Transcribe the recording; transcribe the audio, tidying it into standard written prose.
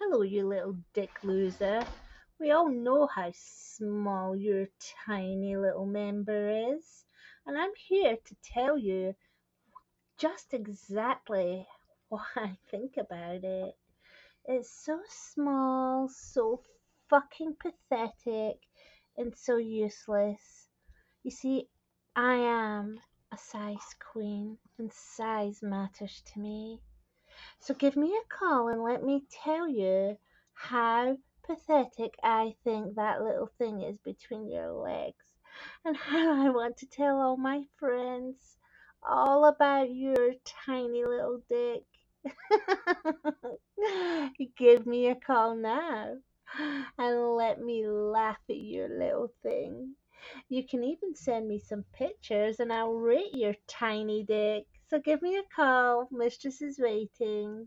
Hello, you little dick loser. We all know how small your tiny little member is, and I'm here to tell you just exactly what I think about it. It's so small, so fucking pathetic, and so useless. You see, I am a size queen, and size matters to me. So give me a call and let me tell you how pathetic I think that little thing is between your legs, and how I want to tell all my friends all about your tiny little dick. Give me a call now and let me laugh at your little thing. You can even send me some pictures and I'll rate your tiny dick. So give me a call. Mistress is waiting.